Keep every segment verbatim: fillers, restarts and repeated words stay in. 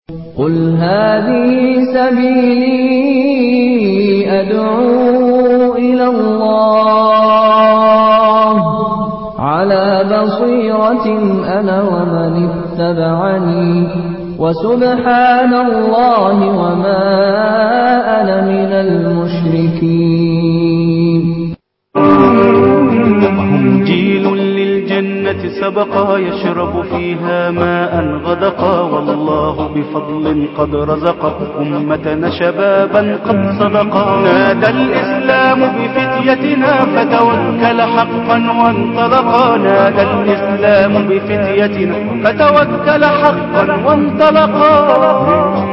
قل هذه سبيلي أدعو إلى الله على بصيرة أنا ومن اتبعني وسبحان الله وما أنا من المشركين. وهم جيل للجنة سبقا يشرب فيها ماء غدقا والله بفضل قد رزق أمتنا شبابا قد صدقا. نادى الإسلام بفتيتنا فتوكل حقا وانطلقا. نادى الإسلام بفتيتنا فتوكل حقا وانطلقا.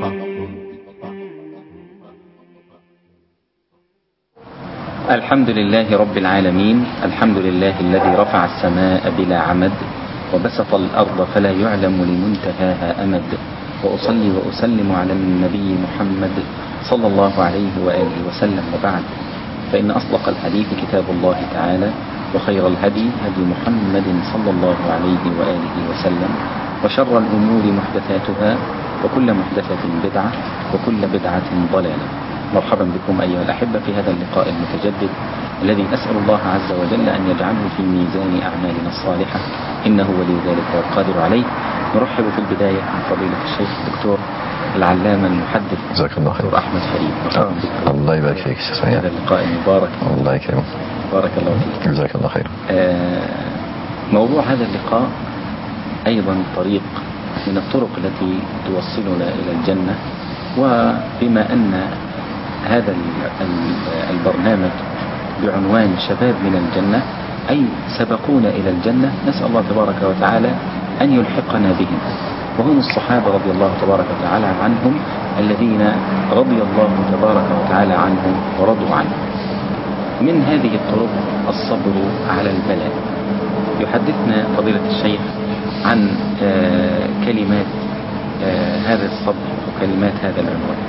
الحمد لله رب العالمين. الحمد لله الذي رفع السماء بلا عمد وبسط الأرض فلا يعلم لمنتهاها أمد. وأصلي وأسلم على النبي محمد صلى الله عليه وآله وسلم. وبعد، فإن أصدق الحديث كتاب الله تعالى، وخير الهدي هدي محمد صلى الله عليه وآله وسلم، وشر الأمور محدثاتها، وكل محدثة بدعة، وكل بدعة ضلالة. مرحبا بكم أيها الأحبة في هذا اللقاء المتجدد الذي أسأل الله عز وجل أن يجعله في ميزان أعمالنا الصالحة، إنه ولي ذلك والقادر عليه. نرحب في البداية بفضيلة الشيخ الدكتور العلامة المحدث جزاك الله خير دكتور أحمد فريد. الله يبارك فيك شيخ سعيد. هذا اللقاء المبارك الله يكرمك. بارك الله فيك. جزاك الله خير. آه موضوع هذا اللقاء أيضا طريق من الطرق التي توصلنا إلى الجنة. وبما أن هذا البرنامج بعنوان شباب من الجنة، أي سبقونا إلى الجنة، نسأل الله تبارك وتعالى أن يلحقنا بهم. وهم الصحابة رضي الله تبارك وتعالى عنهم الذين رضي الله تبارك وتعالى عنهم ورضوا عنه. من هذه الطرق الصبر على البلاء. يحدثنا فضيلة الشيخ عن كلمات هذا الصبر وكلمات هذا العنوان.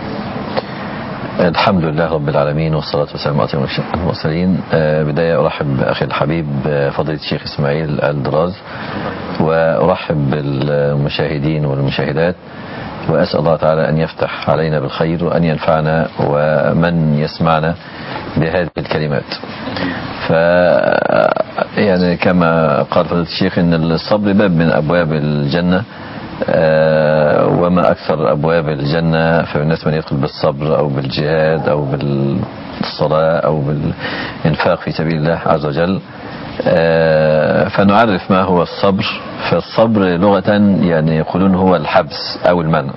الحمد لله رب العالمين، والصلاة والسلام على المرسلين. بداية أرحب بأخي الحبيب فضيلة الشيخ إسماعيل الدراز، وأرحب بالمشاهدين والمشاهدات، وأسأل الله تعالى أن يفتح علينا بالخير وأن ينفعنا ومن يسمعنا بهذه الكلمات. ف يعني كما قال فضيلة الشيخ إن الصبر باب من أبواب الجنة، آه وما أكثر أبواب الجنة. فالناس من يدخل بالصبر أو بالجهاد أو بالصلاة أو بالإنفاق في سبيل الله عز وجل. آه فنعرف ما هو الصبر. فالصبر لغة يعني يقولون هو الحبس أو المنع.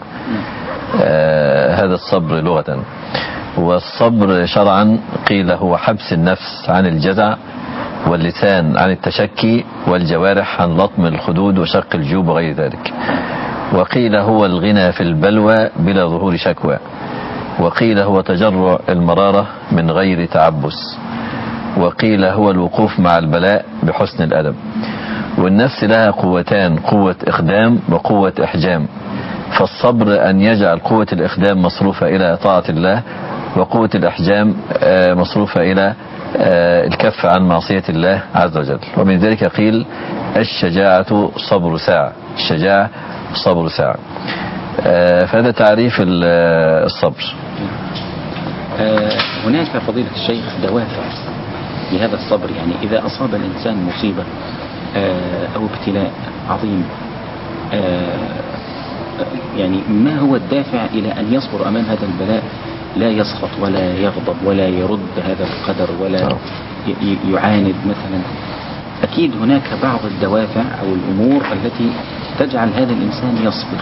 آه هذا الصبر لغة. والصبر شرعا قيل هو حبس النفس عن الجزع، واللسان عن التشكي، والجوارح عن لطم الخدود وشق الجيوب وغير ذلك. وقيل هو الغنى في البلوى بلا ظهور شكوى. وقيل هو تجرع المرارة من غير تعبس. وقيل هو الوقوف مع البلاء بحسن الأدب. والنفس لها قوتان، قوة إخدام وقوة إحجام. فالصبر أن يجعل قوة الإخدام مصروفة إلى طاعة الله، وقوة الإحجام مصروفة إلى الكف عن معصية الله عز وجل. ومن ذلك قيل الشجاعة صبر ساعة. الشجاعة صبر ساعة. فهذا تعريف الصبر. هناك فضيلة الشيخ دوافع لهذا الصبر. يعني إذا أصاب الإنسان مصيبة أو ابتلاء عظيم، يعني ما هو الدافع إلى أن يصبر أمام هذا البلاء؟ لا يسخط ولا يغضب ولا يرد هذا القدر ولا يعاند مثلا. أكيد هناك بعض الدوافع أو الأمور التي تجعل هذا الإنسان يصبر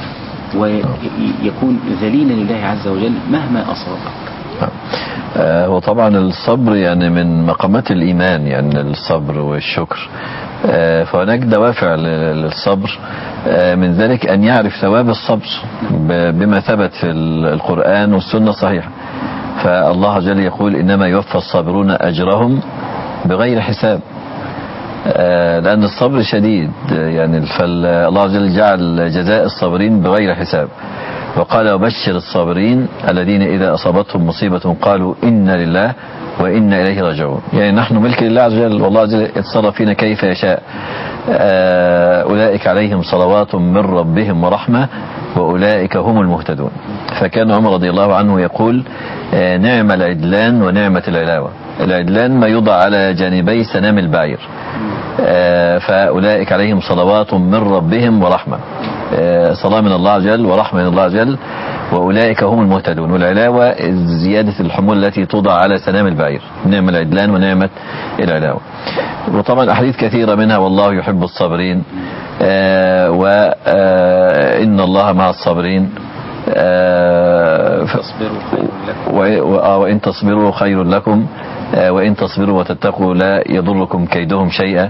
ويكون ذليلا لله عز وجل مهما أصابك. هو طبعا الصبر يعني من مقامات الإيمان، يعني الصبر والشكر. فهناك دوافع للصبر، من ذلك أن يعرف ثواب الصبر بما ثبت في القرآن والسنة الصحيحة. فالله جل يقول إنما يوفى الصابرون أجرهم بغير حساب. لأن الصبر شديد، يعني فالله جل جعل جزاء الصابرين بغير حساب. وقال وبشر الصابرين الذين إذا أصابتهم مصيبة قالوا إنا لله وإنا إليه راجعون. يعني نحن ملك لله عز وجل، والله عز وجل يتصرف فينا كيف يشاء. أولئك عليهم صلوات من ربهم ورحمة وأولئك هم المهتدون. فكان عمر رضي الله عنه يقول نعم العدلان ونعمة العلاوة. العدلان ما يوضع على جانبي سنام البعير، فأولئك عليهم صلوات من ربهم ورحمة، صلاة من الله عز وجل ورحمة من الله عز وجل، وأولئك هم المهتدون. والعلاوة زيادة الحمول التي توضع على سنام البعير، نعم العدلان ونعمة العلاوة. وطبعا أحاديث كثيرة منها والله يحب الصابرين، وإن الله مع الصابرين، وإن تصبروا خير لكم وإن تصبروا وتتقوا لا يضركم كيدهم شيئا.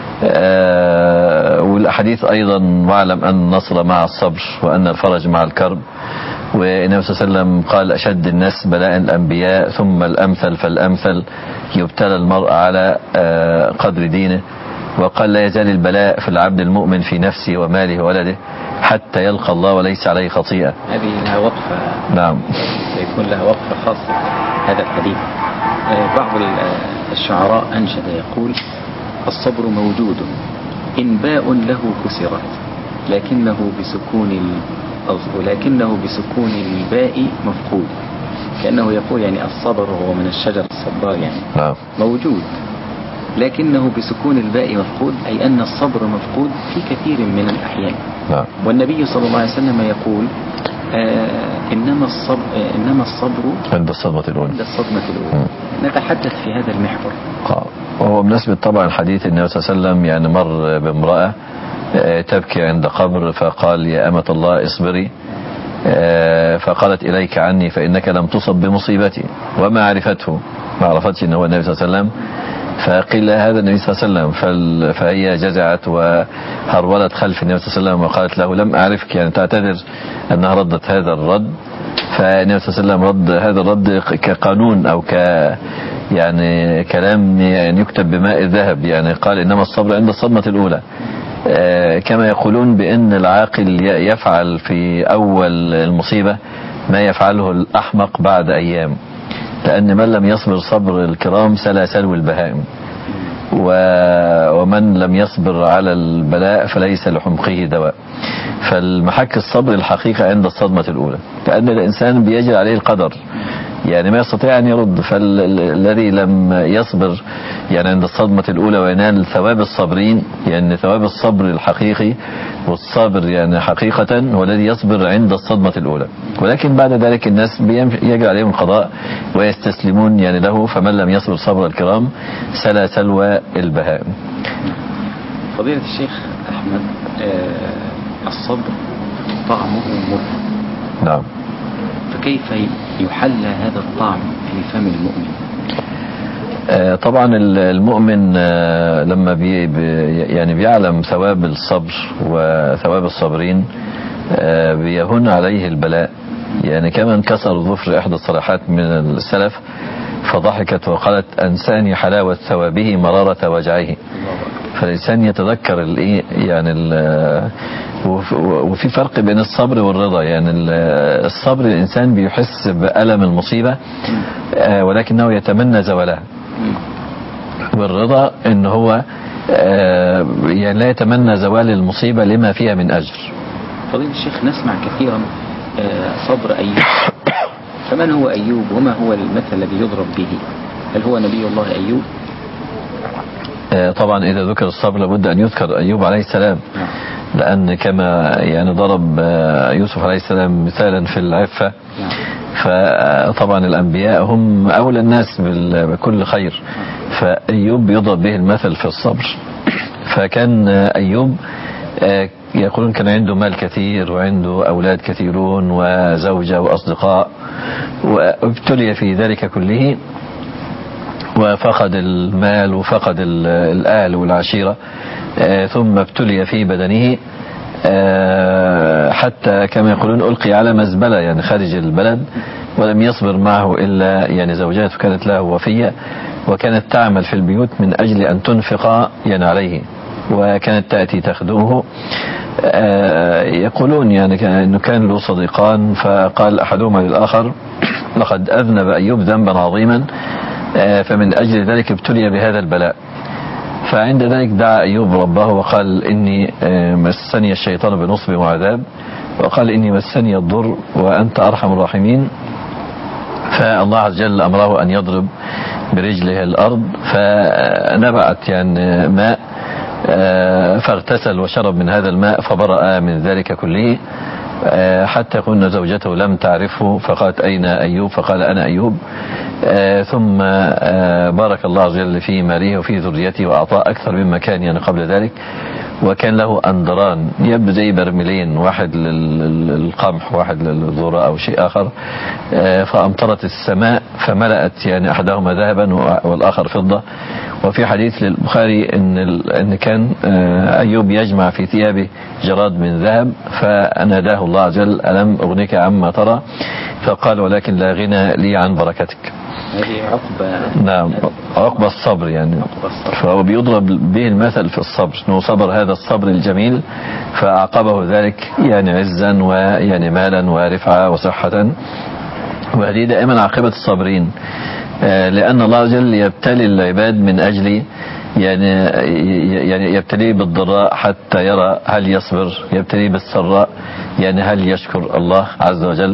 والأحاديث أيضا واعلم أن النصر مع الصبر وأن الفرج مع الكرب. والنبي صلى الله عليه وسلم قال أشد الناس بلاء الأنبياء ثم الأمثل فالأمثل يبتلى المرء على قدر دينه. وقال لا يزال البلاء في العبد المؤمن في نفسه وماله وولده حتى يلقى الله وليس عليه خطيئة. هذه لها وقفة، نعم، سيكون لها وقفة خاصة هذا الحديث. بعض الشعراء أنشد يقول الصبر موجود إن باء له كسرت لكنه بسكون ولكنه بسكون الباء مفقود. كأنه يقول يعني الصبر هو من الشجر الصبار يعني نعم. موجود لكنه بسكون الباء مفقود، أي أن الصبر مفقود في كثير من الأحيان. نعم. والنبي صلى الله عليه وسلم يقول آه إنما الصبر آه إنما الصبر عند الصدمة الأولى. عند الصدمة الأولى. نتحدث في هذا المحور. وهو بنسبة طبعا حديث النبي صلى الله عليه وسلم، يعني مر بامرأة تبكي عند قبر فقال يا أمة الله اصبري، فقالت إليك عني فإنك لم تصب بمصيبتي، وما عرفته، ما عرفتش أنه النبي صلى الله عليه وسلم. فقيل هذا النبي صلى الله عليه وسلم، فهي جزعت وهرولت خلف النبي صلى الله عليه وسلم وقالت له لم أعرفك، يعني تعتذر أنها ردت هذا الرد. فالنبي صلى الله عليه وسلم رد هذا الرد كقانون أو ك يعني كلام يعني يكتب بماء الذهب، يعني قال إنما الصبر عند الصدمة الأولى. كما يقولون بأن العاقل يفعل في أول المصيبة ما يفعله الأحمق بعد أيام، لأن من لم يصبر صبر الكرام سلا سلو البهائم، ومن لم يصبر على البلاء فليس لحمقه دواء. فالمحك الصبر الحقيقة عند الصدمة الأولى، لأن الإنسان بيجري عليه القدر، يعني ما يستطيع أن يرد. فالذي لم يصبر يعني عند الصدمة الأولى وينال ثواب الصابرين، يعني ثواب الصبر الحقيقي والصابر يعني حقيقة هو الذي يصبر عند الصدمة الأولى. ولكن بعد ذلك الناس يجري عليهم القضاء ويستسلمون يعني له، فمن لم يصبر صبر الكرام سلا سلوى البهائم. فضيلة الشيخ أحمد، آه الصبر طعمه مر. نعم. فكيف يحلى هذا الطعم في فم المؤمن؟ آه طبعا المؤمن آه لما بي يعني بيعلم ثواب الصبر وثواب الصابرين آه بيهون عليه البلاء. يعني كما انكسر ظفر إحدى الصالحات من السلف فضحكت وقالت أنساني حلاوة ثوابه مرارة وجعه. فالإنسان يتذكر الايه يعني ال وفي فرق بين الصبر والرضا. يعني الصبر الإنسان بيحس بألم المصيبة ولكنه يتمنى زوالها، والرضا إن هو يعني لا يتمنى زوال المصيبة لما فيها من أجر. فضيلة الشيخ، نسمع كثيرا صبر أيوب، فمن هو أيوب وما هو المثل الذي يضرب به؟ هل هو نبي الله أيوب؟ طبعا إذا ذكر الصبر لابد أن يذكر أيوب عليه السلام، لأن كما يعني ضرب يوسف عليه السلام مثالا في العفة، فطبعا الأنبياء هم أولى الناس بكل خير، فأيوب يضرب به المثل في الصبر. فكان أيوب يقولون كان عنده مال كثير وعنده أولاد كثيرون وزوجة وأصدقاء، وابتلي في ذلك كله وفقد المال وفقد الأهل والعشيرة، ثم ابتلي في بدنه حتى كما يقولون ألقي على مزبلة يعني خارج البلد، ولم يصبر معه إلا يعني زوجاته كانت له وفية، وكانت تعمل في البيوت من أجل أن تنفق يعني عليه، وكانت تأتي تخدمه. يقولون يعني أنه كان له صديقان، فقال أحدهما للآخر لقد أذنب أيوب ذنبا عظيما فمن أجل ذلك ابتلي بهذا البلاء. فعند ذلك دعا أيوب ربه وقال إني مسني الشيطان بنصب وعذاب وقال إني مسني الضر وأنت أرحم الراحمين. فالله عز وجل أمره أن يضرب برجله الأرض، فنبعت يعني ماء، فاغتسل وشرب من هذا الماء فبرأ من ذلك كله، حتى يقول زوجته لم تعرفه فقالت أين أيوب؟ فقال أنا أيوب. ثم بارك الله عز وجل في ماله وفي ذريته وأعطاه أكثر مما كان يعني قبل ذلك. وكان له أندران يبدو زي برميلين، واحد للقمح واحد للذرة أو شيء آخر، فأمطرت السماء فملأت يعني أحدهما ذهبا والآخر فضة. وفي حديث للبخاري إن إن كان أيوب يجمع في ثيابه جراد من ذهب، فناداه الله عز وجل ألم أغنيك عما ترى؟ فقال ولكن لا غنى لي عن بركتك. هذه عقبة، نعم عقبة الصبر يعني، فهو بيضرب به المثل في الصبر، انه صبر هذا الصبر الجميل فأعقبه ذلك يعني عزا ويعني مالا ورفعة وصحة. وهذه دائما عاقبة الصابرين، لأن الله عز وجل يبتلي العباد من أجل يعني يعني يبتليه بالضراء حتى يرى هل يصبر، يبتليه بالسراء يعني هل يشكر الله عز وجل.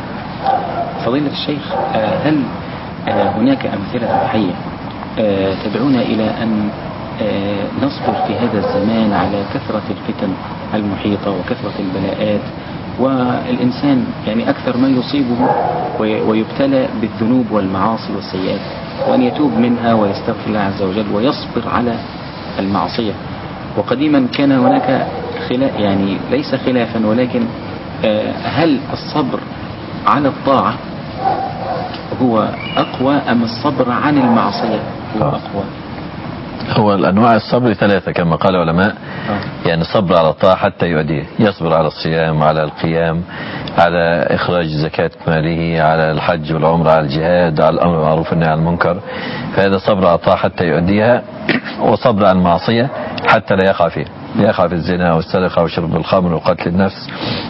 فضيلة الشيخ، هل هناك أمثلة حية تدعونا إلى أن نصبر في هذا الزمان على كثرة الفتن المحيطة وكثرة البلاءات، والإنسان يعني أكثر ما يصيبه ويبتلى بالذنوب والمعاصي والسيئات، وأن يتوب منها ويستغفر الله عز وجل ويصبر على المعصية؟ وقديما كان هناك خلاف، يعني ليس خلافا ولكن هل الصبر على الطاعة هو أقوى أم الصبر عن المعصية هو أقوى؟ هو الأنواع الصبر ثلاثة كما قال العلماء، يعني الصبر على الطاعة حتى يؤديه، يصبر على الصيام، على القيام، على إخراج زكاة ماله، على الحج والعمرة، على الجهاد، على الأمر بالمعروف والنهي عن المنكر، فهذا صبر على الطاعة حتى يؤديها. وصبر عن المعصية حتى لا يقع فيه، لا يقع في الزنا والسرقة وشرب الخمر وقتل النفس.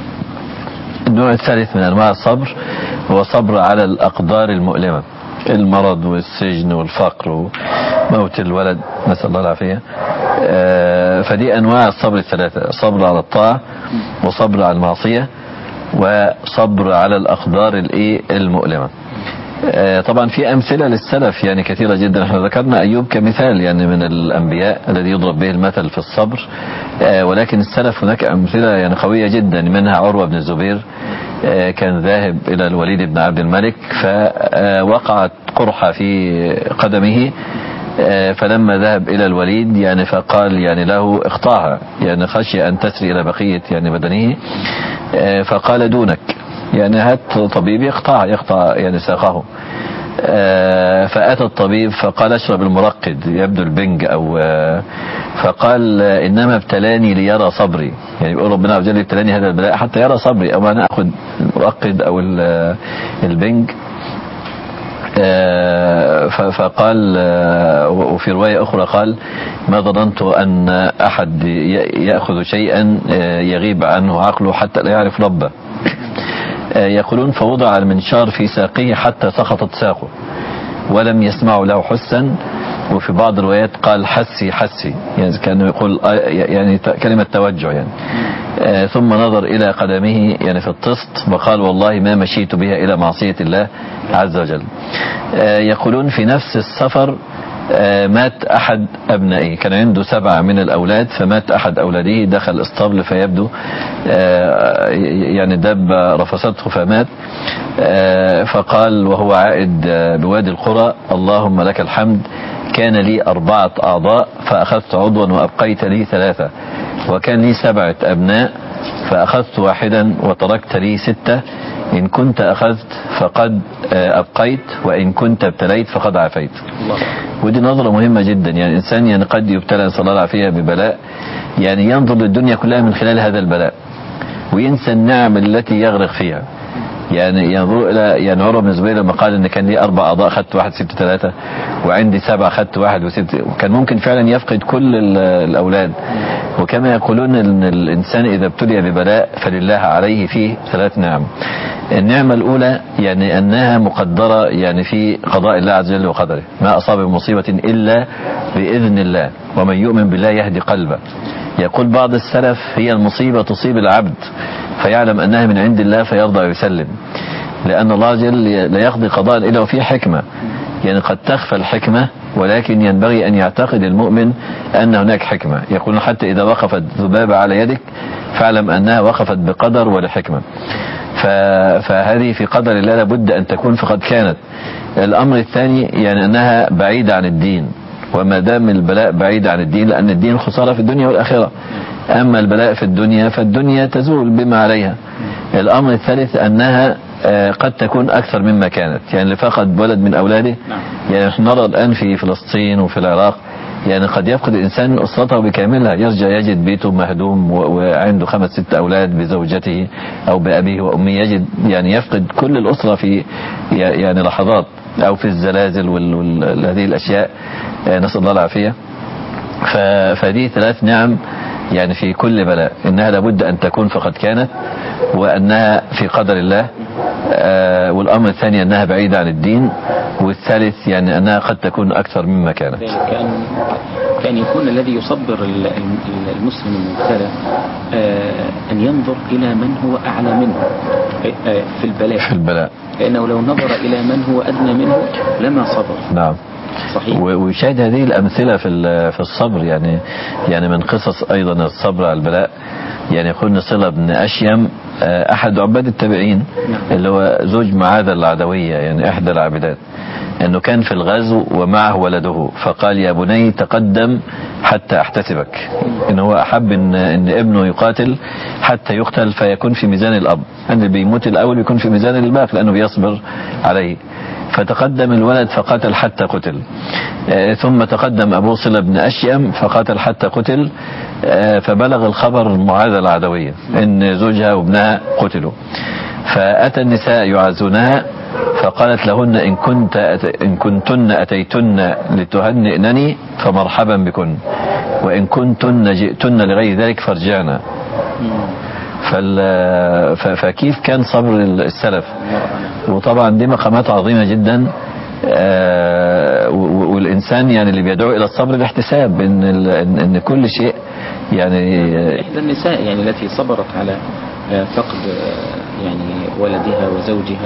النوع الثالث من أنواع الصبر هو صبر على الأقدار المؤلمة، المرض والسجن والفقر وموت الولد نسأل الله العافية. فدي أنواع الصبر الثلاثة: صبر على الطاعة، وصبر على المعصية، وصبر على الأقدار المؤلمة. طبعا في أمثلة للسلف يعني كثيرة جدا، احنا ذكرنا أيوب كمثال يعني من الأنبياء الذي يضرب به المثل في الصبر، ولكن السلف هناك أمثلة يعني قوية جدا، منها عروة بن الزبير كان ذاهب إلى الوليد بن عبد الملك فوقعت قرحة في قدمه، فلما ذهب إلى الوليد يعني فقال يعني له اقطعها، يعني خشي أن تسري إلى بقية يعني بدنه، فقال دونك يعني هات طبيب يقطع يقطع يعني ساقه. فأتى الطبيب فقال اشرب المرقد يبدو البنج أو فقال إنما ابتلاني ليرى صبري، يعني يقول ربنا عز وجل ابتلاني هذا البلاء حتى يرى صبري، أو أنا أخذ المرقد أو البنج. فقال، وفي رواية أخرى قال ما ظننت أن أحد يأخذ شيئا يغيب عنه عقله حتى لا يعرف ربه. يقولون فوضع المنشار في ساقه حتى سقطت ساقه ولم يسمعوا له حسا. وفي بعض الروايات قال حسي حسي، يعني كانه يقول يعني كلمة توجع يعني. ثم نظر إلى قدمه يعني في الطست وقال والله ما مشيت بها إلى معصية الله عز وجل. يقولون في نفس السفر مات أحد أبنائه، كان عنده سبعة من الأولاد، فمات أحد أولاده دخل اسطبل فيبدو يعني دب رفسته فمات. فقال وهو عائد بوادي القرى اللهم لك الحمد، كان لي أربعة أعضاء فأخذت عضوا وأبقيت لي ثلاثة، وكان لي سبعة أبناء فأخذت واحدا وتركت لي ستة، إن كنت أخذت فقد أبقيت وإن كنت ابتليت فقد عافيت. ودي نظرة مهمة جدا، يعني الإنسان يعني قد يبتلى صلى الله عليه ببلاء، يعني ينظر للدنيا كلها من خلال هذا البلاء وينسى النعم التي يغرق فيها. يعني ينظر إلى يعني عروة بن الزبير لما قال إن كان لي أربع أعضاء خدت واحد سبت ثلاثة، وعندي سبعة خدت واحد وسبت، وكان ممكن فعلا يفقد كل الأولاد. وكما يقولون إن الإنسان إذا ابتلي ببلاء فلله عليه فيه ثلاث نعم. النعمة الأولى يعني أنها مقدرة يعني في قضاء الله عز وجل وقدره، ما أصاب بمصيبة إلا بإذن الله، ومن يؤمن بالله يهدي قلبه. يقول بعض السلف هي المصيبة تصيب العبد فيعلم أنها من عند الله فيرضى ويسلم، لأن الله جل لا يقضي قضاء إلا وفيه حكمة. يعني قد تخفى الحكمة ولكن ينبغي أن يعتقد المؤمن أن هناك حكمة. يقول حتى إذا وقفت ذبابة على يدك فاعلم أنها وقفت بقدر ولحكمة. فهذه في قدر الله لابد أن تكون فقد كانت. الأمر الثاني يعني أنها بعيدة عن الدين، وما دام البلاء بعيد عن الدين لأن الدين خسارة في الدنيا والآخرة. أما البلاء في الدنيا فالدنيا تزول بما عليها. الأمر الثالث أنها قد تكون أكثر مما كانت. يعني اللي فقد ولد من أولاده، يعني نحن نرى الآن في فلسطين وفي العراق يعني قد يفقد الإنسان أسرته بكاملها، يرجع يجد بيته مهدوم وعنده خمس ست أولاد بزوجته أو بأبيه وأمه، يجد يعني يفقد كل الأسرة في يعني لحظات، أو في الزلازل وهذه الأشياء، نسأل الله العافية. فدي ثلاث نعم يعني في كل بلاء، إنها لابد أن تكون فقد كانت، وأنها في قدر الله، والأمر الثاني أنها بعيدة عن الدين، والثالث يعني أنها قد تكون أكثر مما كانت. كأن, كأن يكون الذي يصبر المسلم المبتلى أن ينظر إلى من هو أعلى منه في البلاء في البلاء لأنه لو نظر إلى من هو أدنى منه لما صبر. نعم صحيح. ويشاهد هذه الأمثلة في في الصبر، يعني يعني من قصص أيضا الصبر على البلاء. يعني يقول صلة بن أشيم أحد عباد التابعين اللي هو زوج معاذ العدوية، يعني إحدى العابدات، أنه كان في الغزو ومعه ولده، فقال يا بني تقدم حتى أحتسبك. إن هو أحب إن, إن ابنه يقاتل حتى يقتل فيكون في ميزان الأب، أن اللي بيموت الأول يكون في ميزان الباقي لأنه بيصبر عليه. فتقدم الولد فقاتل حتى قتل. آه ثم تقدم أبو صلة بن أشيم فقاتل حتى قتل. آه فبلغ الخبر معاذ العدوية إن زوجها وابنها قتلوا، فأتى النساء يعزونها فقالت لهن إن, كنت إن كنتن أتيتن لتهنئنني فمرحبا بكن، وإن كنتن جئتن لغير ذلك فارجعنا. فكيف كان صبر السلف؟ وطبعا دي مقامات عظيمة جدا. والإنسان يعني اللي بيدعو إلى الصبر الاحتساب إن, إن كل شيء يعني. إحدى النساء يعني التي صبرت على فقد يعني ولدها وزوجها،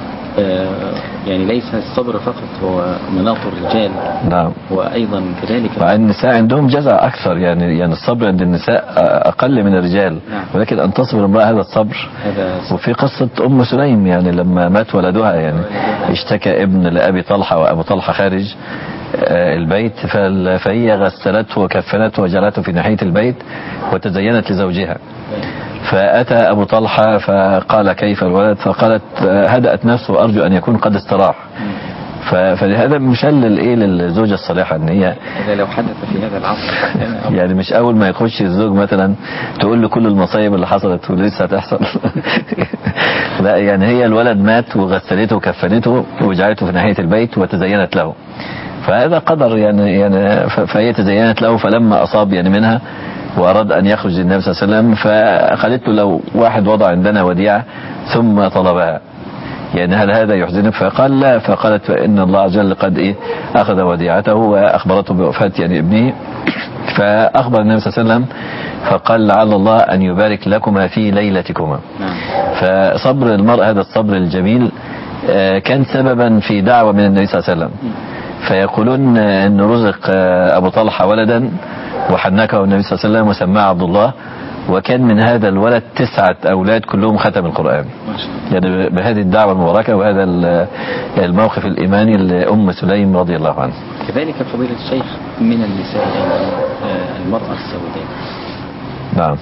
يعني ليس الصبر فقط هو مناط الرجال. نعم. وأيضا كذلك النساء عندهم جزع أكثر، يعني يعني الصبر عند النساء أقل من الرجال. نعم. ولكن أن تصبر امرأة هذا الصبر. هذا وفي قصة أم سليم يعني لما مات ولدها يعني اشتكى ابن لأبي طلحة وأبو طلحة خارج البيت، فهي غسلته وكفنته وجعلته في ناحية البيت وتزينت لزوجها. فأتى أبو طلحة فقال كيف الولد؟ فقالت هدأت نفسه وأرجو أن يكون قد استراح. فهذا مشلل إيه للزوجة الصالحة إن هي هذا لو حدث في هذا العصر يعني مش أول ما يخش الزوج مثلا تقول له كل المصايب اللي حصلت ولسه هتحصل. لا يعني هي الولد مات وغسلته وكفنته وجعلته في ناحية البيت وتزينت له، فهذا قدر يعني يعني فهي تزينت له. فلما أصاب يعني منها وأراد أن يخرج النبي صلى الله عليه وسلم فقالت له لو واحد وضع عندنا وديعة ثم طلبها يعني هل هذا يحزنك؟ فقال لا. فقالت فإن الله عز وجل قد إيه أخذ وديعته وأخبرته بوفاة يعني ابنه. فأخبر النبي صلى الله عليه وسلم فقال لعل الله أن يبارك لكما في ليلتكما. فصبر المرء هذا الصبر الجميل كان سببا في دعوة من النبي صلى الله عليه وسلم. فيقولون أن رزق أبو طلحة ولدا وحنكه النبي صلى الله عليه وسلم وسماه عبد الله، وكان من هذا الولد تسعة أولاد كلهم ختم القرآن يعني بهذه الدعوة المباركة وهذا الموقف الإيماني لأم سليم رضي الله عنها. كذلك فضيلة الشيخ من النساء المرأة السوداء. نعم.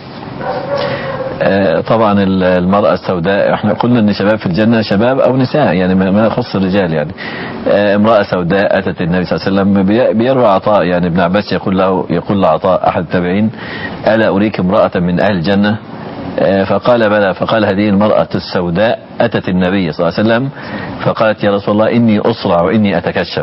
آه طبعا المرأة السوداء احنا قلنا ان شباب في الجنة شباب او نساء يعني ما يخص الرجال يعني. آه امرأة سوداء اتت النبي صلى الله عليه وسلم بيروى عطاء يعني ابن عباس يقول له يقول لعطاء احد التابعين ألا اريك امرأة من اهل الجنة؟ آه فقال بلى. فقال هذه المرأة السوداء اتت النبي صلى الله عليه وسلم فقالت يا رسول الله اني اصرع واني اتكشف.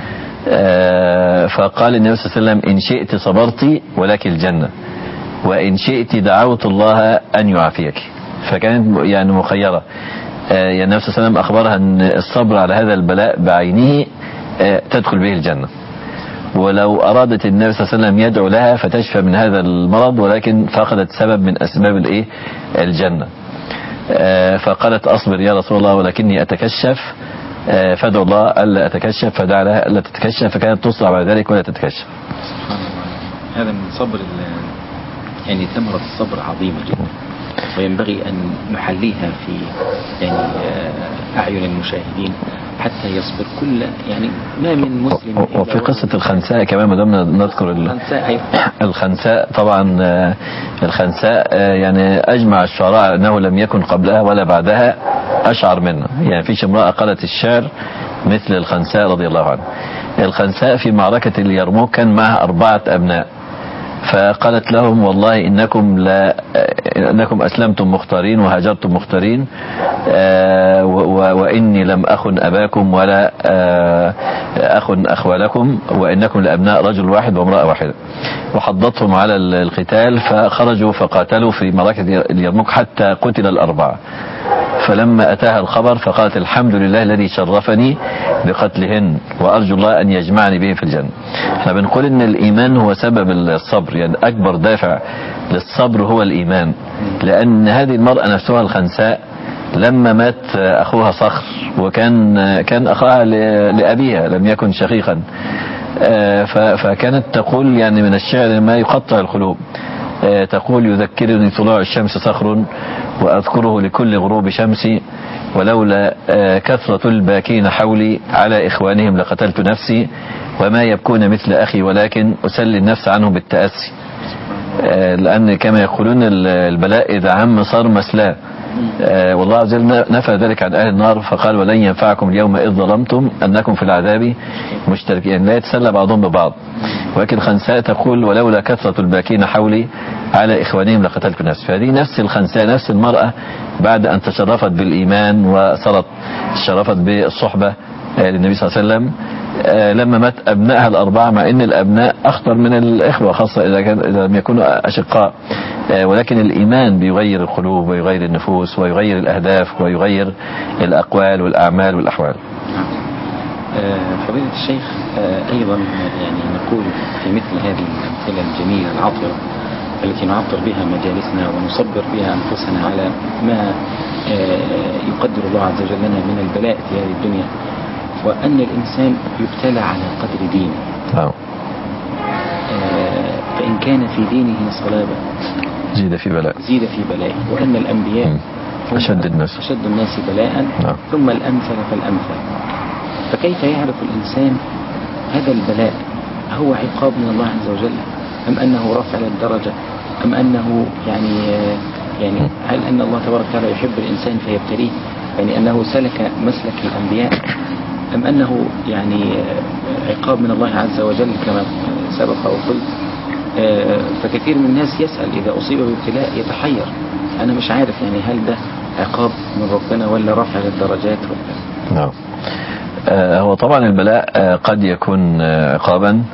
آه فقال النبي صلى الله عليه وسلم ان شئت صبرتي ولك الجنة وإن شئت دعوت الله أن يعافيك. فكانت يعني مخيرة. يعني النبي صلى الله عليه وسلم أخبرها أن الصبر على هذا البلاء بعينه تدخل به الجنة. ولو أرادت النبي صلى الله عليه وسلم يدعو لها فتشفى من هذا المرض، ولكن فقدت سبب من أسباب الإيه الجنة. فقالت أصبر يا رسول الله ولكني أتكشف، فادعو الله ألا أتكشف، فدعا لها ألا تتكشف، فكانت تصنع بعد ذلك ولا تتكشف. هذا من صبر، يعني ثمرة الصبر عظيمة جدا، وينبغي أن نحليها في يعني أعين المشاهدين حتى يصبر كل، يعني ما من مسلم. وفي قصة الخنساء كمان ما دمنا نذكر الخنساء الخنساء طبعا الخنساء يعني أجمع الشعراء أنه لم يكن قبلها ولا بعدها أشعر منه، يعني فيش امرأة قالت الشعر مثل الخنساء رضي الله عنها. الخنساء في معركة اليرموك كان معها أربعة أبناء، فقالت لهم والله إنكم لا إنكم أسلمتم مختارين وهاجرتم مختارين، آه وإني لم أخن أباكم ولا آه أخن أخوالكم، وإنكم لأبناء رجل واحد وامرأة واحدة. وحضتهم على القتال فخرجوا فقاتلوا في معركة اليرموك حتى قتل الأربعة. فلما أتاها الخبر فقالت الحمد لله الذي شرفني بقتلهن وأرجو الله أن يجمعني به في الجنة. احنا بنقول إن الإيمان هو سبب الصبر، يعني أكبر دافع للصبر هو الإيمان، لأن هذه المرأة نفسها الخنساء لما مات أخوها صخر، وكان كان أخاها لأبيها لم يكن شقيقا، فكانت تقول يعني من الشعر ما يقطع القلوب، تقول يذكرني طلوع الشمس صخر وأذكره لكل غروب شمسي، ولولا كثرة الباكين حولي على إخوانهم لقتلت نفسي، وما يبكون مثل أخي ولكن أسلي النفس عنهم بالتأسي. لأن كما يقولون البلاء إذا عم صار مسلاه، والله عز وجل نفى ذلك عن أهل النار فقال ولن ينفعكم اليوم إذ ظلمتم أنكم في العذاب مشتركين، لا يتسلى بعضهم ببعض. ولكن خنساء تقول ولولا كثرة الباكين حولي على إخوانهم لقتلت نفسي. فهذه نفس الخنساء، نفس المرأة بعد أن تشرفت بالإيمان وصارت تشرفت بالصحبة للنبي صلى الله عليه وسلم، لما مات أبنائها الأربعة، مع أن الأبناء أخطر من الإخوة خاصة إذا كان إذا لم يكونوا أشقاء، ولكن الإيمان بيغير القلوب ويغير النفوس ويغير الأهداف ويغير الأقوال والأعمال والأحوال. فضيلة الشيخ، أيضا يعني نقول في مثل هذه الأمثلة الجميلة العطرة التي نعطر بها مجالسنا ونصبر بها أنفسنا على ما يقدر الله عز وجل لنا من البلاء في هذه الدنيا، وأن الإنسان يبتلى على قدر دينه. فإن كان في دينه صلابة زيد في بلاء زيد في بلائه، وأن الأنبياء أشد الناس أشد الناس بلاء ثم الأمثل فالأمثل. فكيف يعرف الإنسان هذا البلاء هو عقاب من الله عز وجل، أم أنه رفع للدرجة، أم أنه يعني يعني هل أن الله تبارك وتعالى يحب الإنسان فيبتليه، يعني أنه سلك مسلك الأنبياء، أم أنه يعني عقاب من الله عز وجل كما سبق وقلت. فكثير من الناس يسأل إذا أصيب بابتلاء يتحير، أنا مش عارف يعني هل ده عقاب من ربنا ولا رفع للدرجات ولا. نعم. هو طبعا البلاء قد يكون عقابا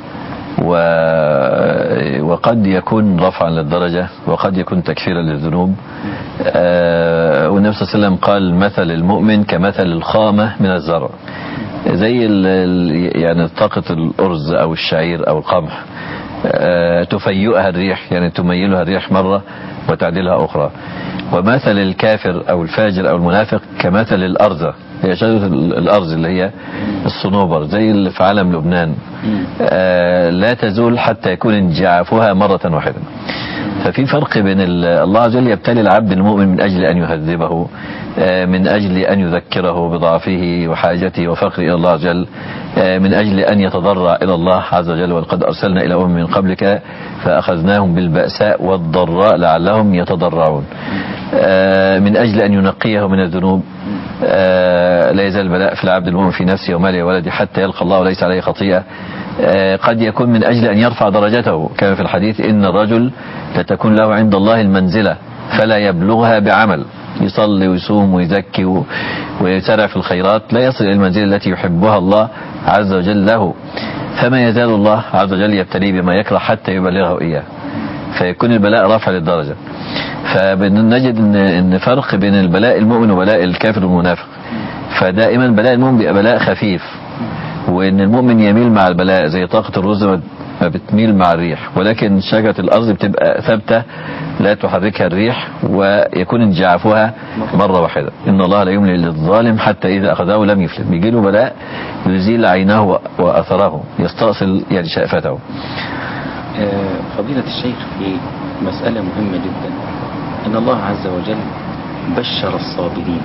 وقد يكون رفعا للدرجة وقد يكون تكفيرا للذنوب. والنبي صلى الله عليه وسلم قال مثل المؤمن كمثل الخامة من الزرع، زي يعني طاقة الأرز أو الشعير أو القمح، تفيئها الريح، يعني تميلها الريح مرة وتعدلها أخرى. ومثل الكافر أو الفاجر أو المنافق كمثل الأرزة، هي شجرة الأرز اللي هي الصنوبر زي اللي في علم لبنان، لا تزول حتى يكون انجعافها مرة واحدة. ففي فرق بين الله عز وجل يبتلي العبد المؤمن من أجل أن يهذبه، من أجل أن يذكره بضعفه وحاجته وفقره إلى الله عز وجل، من أجل أن يتضرع إلى الله عز وجل، ولقد أرسلنا إلى أمم من قبلك فأخذناهم بالبأساء والضراء لعلهم يتضرعون، من أجل أن ينقيه من الذنوب. لا يزال البلاء في العبد المؤمن في نفسه وماله وولده حتى يلقى الله وليس عليه خطيئة. قد يكون من أجل أن يرفع درجته، كما في الحديث إن الرجل لتكون له عند الله المنزلة فلا يبلغها بعمل، يصلي ويصوم ويزكي ويسارع في الخيرات، لا يصل إلى المنزلة التي يحبها الله عز وجل له، فما يزال الله عز وجل يبتليه بما يكره حتى يبلغه إياه، فيكون البلاء رافع للدرجة. فبنجد إن, إن فرق بين البلاء المؤمن وبلاء الكافر والمنافق. فدائما بلاء المؤمن بيبقى بلاء خفيف، وان المؤمن يميل مع البلاء زي طاقة الرز ما بتميل مع الريح، ولكن شجرة الارض بتبقى ثابتة لا تحركها الريح ويكون انجعافها مرة واحدة. ان الله لا يملي للظالم حتى اذا اخذه لم يفلت، بيجي له بلاء يزيل عينه واثره، يستأصل يعني شأفته. فضيلة الشيخ، في مسألة مهمة جدا، ان الله عز وجل بشر الصابرين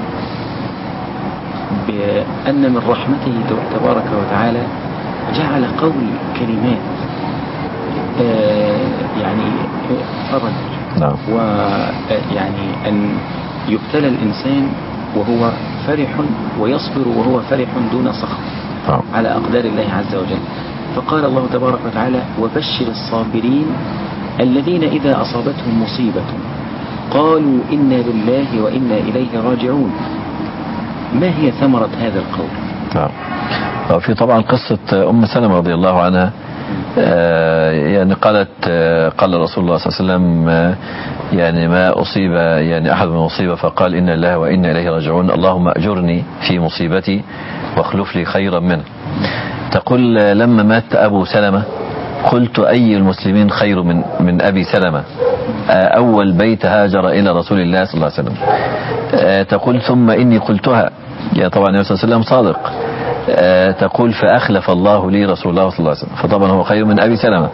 بأن من رحمته تبارك وتعالى جعل قول كلمات يعني فرج، نعم. ويعني أن يبتلى الإنسان وهو فرح ويصبر وهو فرح دون سخط نعم. على أقدار الله عز وجل. فقال الله تبارك وتعالى: وبشر الصابرين الذين إذا أصابتهم مصيبة قالوا إنا لله وإنا إليه راجعون. ما هي ثمرة هذا القول؟ نعم. في طبعا قصة أم سلمة رضي الله عنها، آه يعني قالت آه قال رسول الله صلى الله عليه وسلم آه يعني ما أصيب يعني أحد من مصيبة فقال إنا لله وإنا إليه راجعون، اللهم أجرني في مصيبتي واخلف لي خيرا منه. تقول آه لما مات أبو سلمة قلت أي المسلمين خير من من أبي سلمة، آه أول بيت هاجر إلى رسول الله صلى الله عليه وسلم. آه تقول ثم إني قلتها، يا طبعا النبي صلى الله عليه وسلم صادق. آه تقول فأخلف الله لي رسول الله صلى الله عليه وسلم، فطبعا هو خير من أبي سلمة.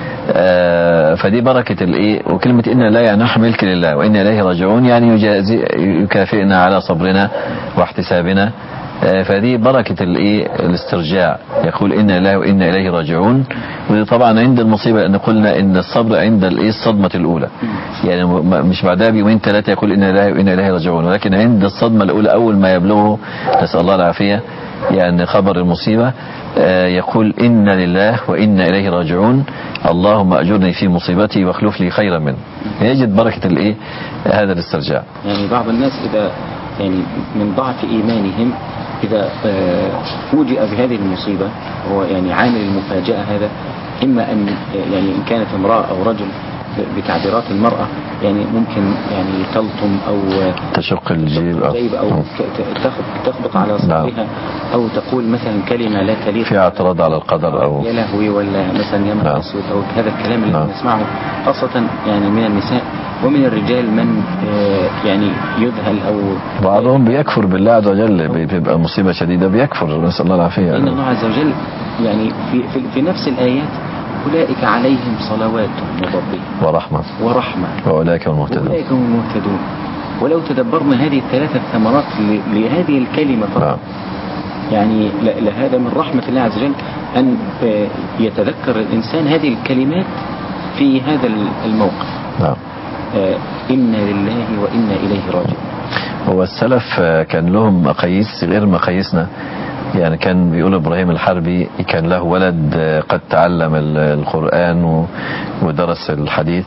آه فدي بركة الإيه، وكلمة إن لا يعني نحن ملك لله وإن إليه راجعون، يعني يجازي يكافئنا على صبرنا واحتسابنا. آه فدي بركة الإيه الاسترجاع، يقول إن الله وإن إليه راجعون. ودي طبعا عند المصيبة، أن قلنا إن الصبر عند الإيه الصدمة الأولى، يعني مش بعدها بيومين ثلاثة يقول إن الله وإن إليه راجعون، ولكن عند الصدمة الأولى أول ما يبلغه، نسأل الله العافية، يعني خبر المصيبة، يقول إن لله وإن إليه راجعون، اللهم أجرني في مصيبتي واخلف لي خيرا منه. يجد بركة الإيه هذا الاسترجاع. يعني بعض الناس إذا يعني من ضعف إيمانهم إذا فوجئ بهذه المصيبة، هو يعني عامل المفاجأة هذا، إما أن يعني إن كانت امرأة أو رجل بتعبيرات المرأة، يعني ممكن يعني تلطم أو تشق الجيب أو, أو تخبط على صدرها، أو تقول مثلا كلمة لا تليق، في اعتراض على القدر أو يا لهوي، ولا مثلا يا نهار أسود، أو هذا الكلام اللي نسمعه خاصة يعني من النساء ومن الرجال، من يعني يذهل أو بعضهم بيكفر بالله عز وجل، بيبقى مصيبة شديدة بيكفر، نسأل الله العافية. إن الله عز وجل يعني في, في, في نفس الآيات أولئك عليهم صلوات من ربهم ورحمة ورحمة وأولئك هم المهتدون. وأولئك هم المهتدون. ولو تدبرنا هذه الثلاثة ثمرات لهذه الكلمة فقط، يعني لهذا من رحمة الله عز وجل أن يتذكر الإنسان هذه الكلمات في هذا الموقف. نعم. إنا لله وإنا إليه راجعون. هو السلف كان لهم مقاييس غير مقاييسنا، يعني كان بيقول إبراهيم الحربي كان له ولد قد تعلم القرآن ودرس الحديث،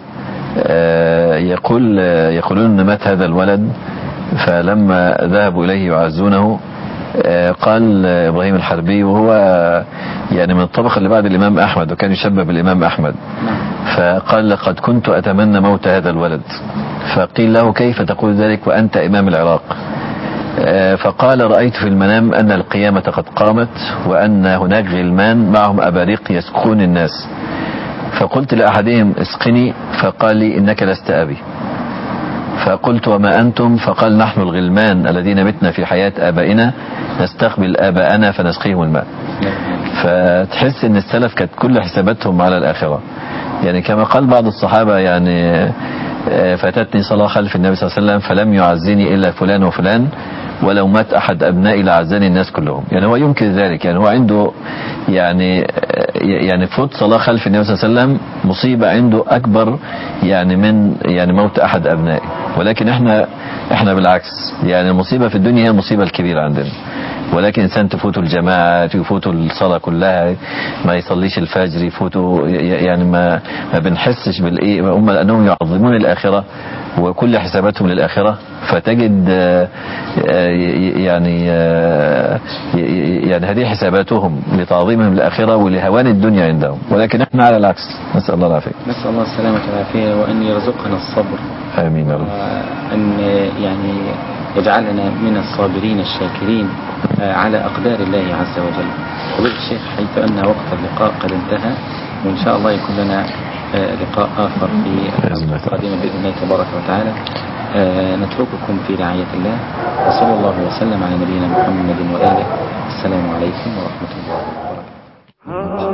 يقول يقولون أن مات هذا الولد، فلما ذهبوا إليه يعزونه قال إبراهيم الحربي، وهو يعني من الطبقة اللي بعد الإمام أحمد وكان يشبه بالإمام أحمد، فقال لقد كنت أتمنى موت هذا الولد. فقيل له كيف تقول ذلك وأنت إمام العراق؟ فقال رأيت في المنام أن القيامة قد قامت وأن هناك غلمان معهم أباريق يسقون الناس، فقلت لأحدهم اسقني، فقال لي إنك لست أبي. فقلت وما أنتم؟ فقال نحن الغلمان الذين متنا في حياة آبائنا نستقبل آباءنا فنسقيهم الماء. فتحس ان السلف كانت كل حساباتهم على الآخرة، يعني كما قال بعض الصحابة، يعني فاتتني صلاة خلف النبي صلى الله عليه وسلم فلم يعزني إلا فلان وفلان، ولو مات أحد أبنائي لعزني الناس كلهم. يعني هو يمكن ذلك، يعني هو عنده يعني يعني فوت صلاة خلف النبي صلى الله عليه وسلم مصيبة عنده أكبر يعني من يعني موت أحد أبنائي. ولكن احنا احنا بالعكس، يعني المصيبة في الدنيا هي المصيبة الكبيرة عندنا، ولكن إنسان تفوته الجماعة، يفوته الصلاة كلها، ما يصليش الفجر، يفوته يعني ما ما بنحسش بالإيه، هم لأنهم يعظمون الآخرة وكل حساباتهم للآخرة، فتجد يعني يعني هذه حساباتهم لتعظيمهم للآخرة ولهوان الدنيا عندهم، ولكن احنا على العكس، نسأل الله العافية. نسأل الله السلامة والعافية، وأن يرزقنا الصبر. آمين يا رب. أن يعني يجعلنا من الصابرين الشاكرين. على أقدار الله عز وجل. فضيلة الشيخ، حيث أن وقت اللقاء قد انتهى، وإن شاء الله يكون لنا لقاء آخر في الحلقة القادمة بإذن الله تبارك وتعالى، نترككم في رعاية الله، وصلى الله وسلم على نبينا محمد وآله. السلام عليكم ورحمة الله وبركاته.